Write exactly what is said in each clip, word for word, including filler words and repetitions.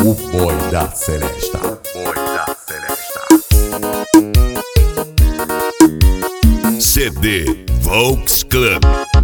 O boy da Celesta. O boy da Celesta. C D Volks Club.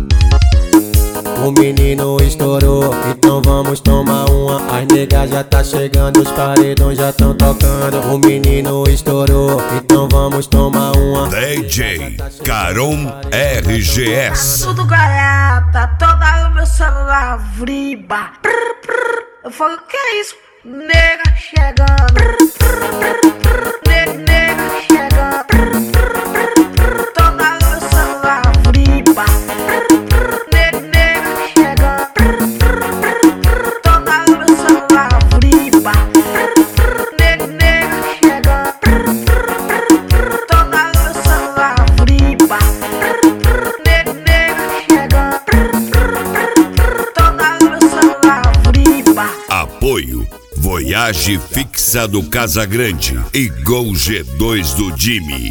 O menino estourou, então vamos tomar uma. As negas já tá chegando, os paredões já tão tocando. O menino estourou, então vamos tomar uma. D J Caron R G S. Tudo garata, toda o meu celular vriba. Prr, prr. Eu falo, que é isso? Nega chegando. Prr, prr, prr, prr. Ne- Nega chegando. Prr, prr, prr, prr. Toda o meu celular vriba. Prr, prr. Ne- Nega chegando. Prr, prr, prr, prr. Toda o meu celular vriba. Prr, prr. Ne- Nega chegando. Prr, prr, prr, prr. Toda o meu celular vriba. Prr, prr. Ne- Nega chegando. Prr, prr, prr, prr. Toda o meu celular vriba. Apoio Voyage Fixa do Casagrande e Gol G dois do Jimmy.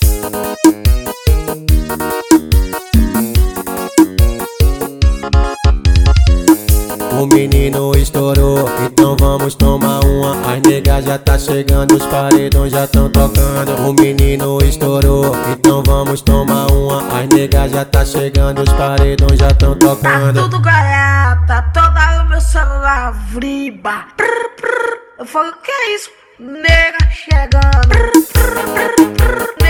O menino estourou, então vamos tomar uma. As negas já tá chegando, os paredões já tão tocando. O menino estourou, então vamos tomar uma. As negas já tá chegando, os paredões já tão Tá tocando. tudo garata, toda o meu celular vriba. Prr, prr. Eu falo, que é isso? Nega chegando. Prr, prr, prr, prr.